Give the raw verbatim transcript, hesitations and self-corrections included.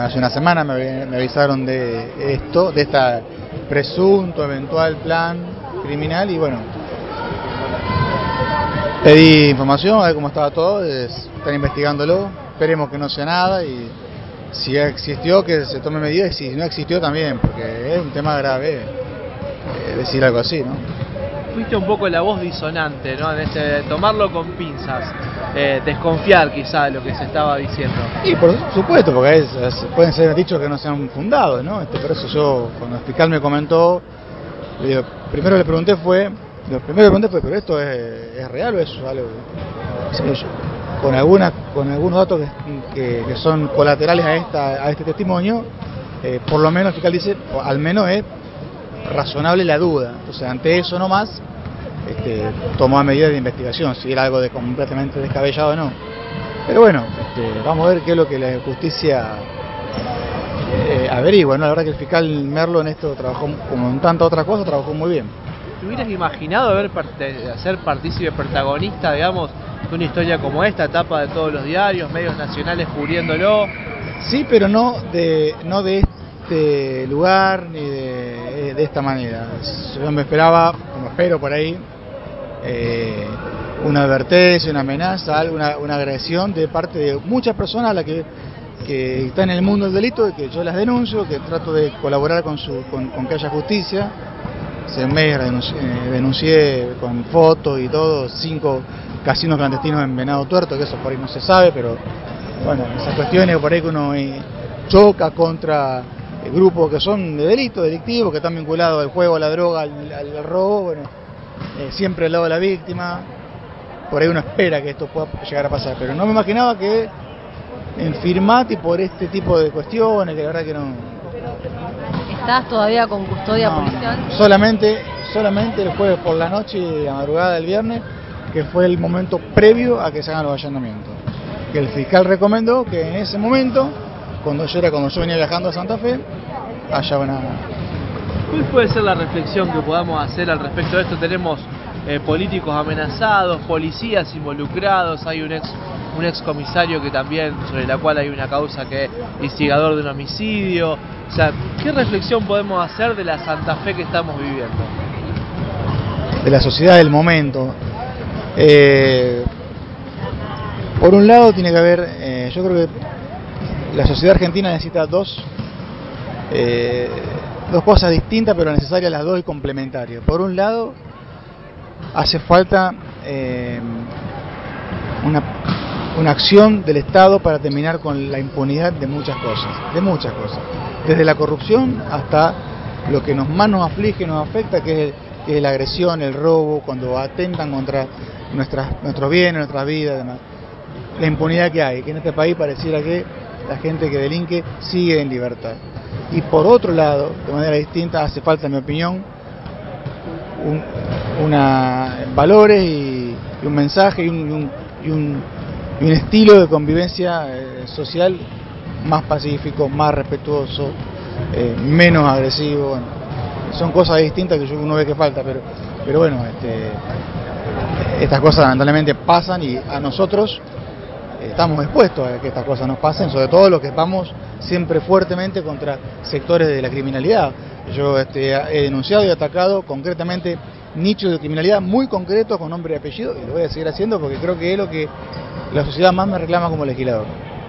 Hace una semana me, me avisaron de esto, de esta presunto eventual plan criminal y bueno, pedí información a ver cómo estaba todo, es, están investigándolo, esperemos que no sea nada y si existió que se tome medidas y si no existió también, porque es un tema grave eh, decir algo así, ¿no? Fuiste un poco la voz disonante, ¿no? En este, tomarlo con pinzas, eh, desconfiar quizá de lo que se estaba diciendo. Y por supuesto, porque es, es, pueden ser dichos que no sean fundados, ¿no? Este, por eso yo, cuando el fiscal me comentó, le digo, primero le pregunté fue, lo primero que le pregunté fue, ¿pero esto es, es real o es algo? Con, alguna, con algunos datos que, que, que son colaterales a, esta, a este testimonio, eh, por lo menos el fiscal dice, al menos es razonable la duda. Entonces, ante eso nomás, este, tomó medidas de investigación, si era algo de completamente descabellado o no. Pero bueno, este, vamos a ver qué es lo que la justicia eh, averigua, ¿no? La verdad que el fiscal Merlo en esto trabajó, como en tantas otras cosas, trabajó muy bien. ¿Te hubieras imaginado haber ser partícipe protagonista, digamos, de una historia como esta, etapa de todos los diarios, medios nacionales cubriéndolo? Sí, pero no de, no de este lugar ni de, de esta manera. Yo me esperaba, como espero por ahí, eh, una advertencia, una amenaza, una, una agresión de parte de muchas personas a las que, que están en el mundo del delito y que yo las denuncio, que trato de colaborar con, su, con, con que haya justicia. Hace un mes denuncié, denuncié con fotos y todo cinco casinos clandestinos en Venado Tuerto, que eso por ahí no se sabe, pero bueno, esas cuestiones por ahí que uno eh, choca contra grupos que son de delito, delictivos, que están vinculados al juego, a la droga, al, al robo, bueno, eh, siempre al lado de la víctima, por ahí uno espera que esto pueda llegar a pasar, pero no me imaginaba que en Firmati por este tipo de cuestiones, que la verdad que no... ¿Estás todavía con custodia no, policial? Solamente, solamente el jueves por la noche y la madrugada del viernes, que fue el momento previo a que se hagan los allanamientos. Que el fiscal recomendó que en ese momento, cuando yo era cuando yo venía viajando a Santa Fe, haya una... ¿Cuál puede ser la reflexión que podamos hacer al respecto de esto? Tenemos eh, políticos amenazados, policías involucrados, hay un ex un ex comisario que también, sobre la cual hay una causa que es instigador de un homicidio. O sea, ¿qué reflexión podemos hacer de la Santa Fe que estamos viviendo? De la sociedad del momento. Eh, por un lado tiene que haber, eh, yo creo que la sociedad argentina necesita dos, eh, dos cosas distintas pero necesarias las dos y complementarias. Por un lado, hace falta eh, una, una acción del Estado para terminar con la impunidad de muchas cosas, de muchas cosas, desde la corrupción hasta lo que nos más nos aflige, nos afecta, que es, que es la agresión, el robo, cuando atentan contra nuestras, nuestros bienes, nuestras vidas, demás. La impunidad que hay, que en este país pareciera que la gente que delinque sigue en libertad. Y por otro lado, de manera distinta, hace falta, en mi opinión, un, una, valores y, y un mensaje y un, y, un, y, un, y un estilo de convivencia eh, social más pacífico, más respetuoso, eh, menos agresivo. Bueno, son cosas distintas que uno ve que falta, pero, pero bueno, este, estas cosas lamentablemente pasan y a nosotros estamos expuestos a que estas cosas nos pasen, sobre todo los que vamos siempre fuertemente contra sectores de la criminalidad. Yo este, he denunciado y atacado concretamente nichos de criminalidad muy concretos con nombre y apellido, y lo voy a seguir haciendo porque creo que es lo que la sociedad más me reclama como legislador.